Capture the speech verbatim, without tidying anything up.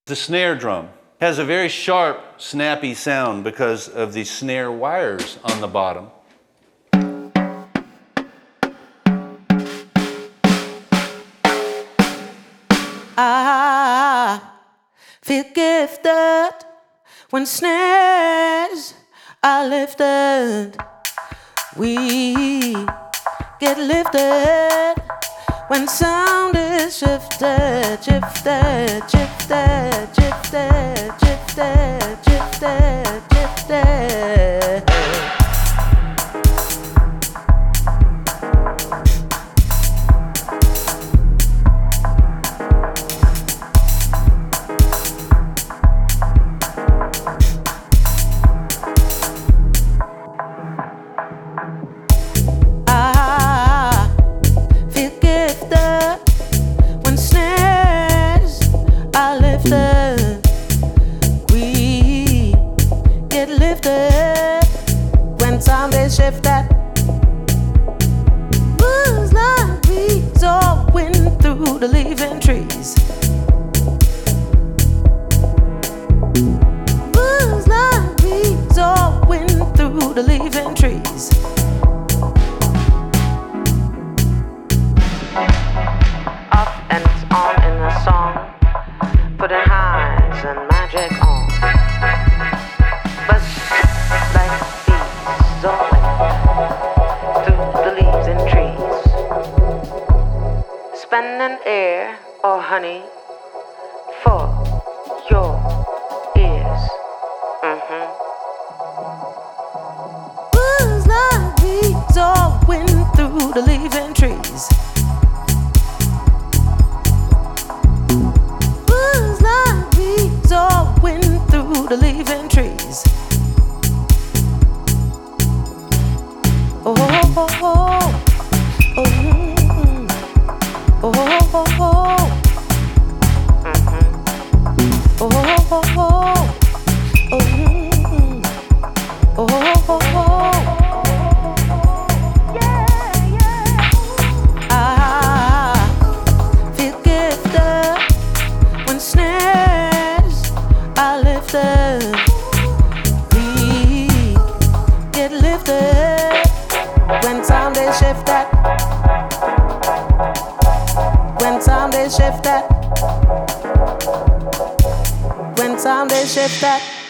The snare drum has a very sharp, snappy sound because of the snare wires on the bottom. I feel gifted when snares are lifted. We get lifted when sound is shifted, shifted, shifted, shifted, shifted, shifted, shifted. Sound is shifted. Moves like breeze or wind through the leafing trees. Moves like breeze or wind through the leafing trees. Off and it's on in the song, putting highs and magic on. But like through the leaves and trees, spending air or honey for your ears. Mm-hmm. Buzz like breeze or wind through the leafing trees. Buzz like breeze or wind through the leafing trees. Oh, oh, oh, oh, oh, mm-hmm. Oh, oh, oh, oh, mm-hmm. Oh, oh, oh, oh, oh, mm-hmm. Oh, oh, oh, oh, yeah, yeah. I feel gifted when snares are lifted. We get lifted when sound is shifted, when sound is shifted, when sound is shifted.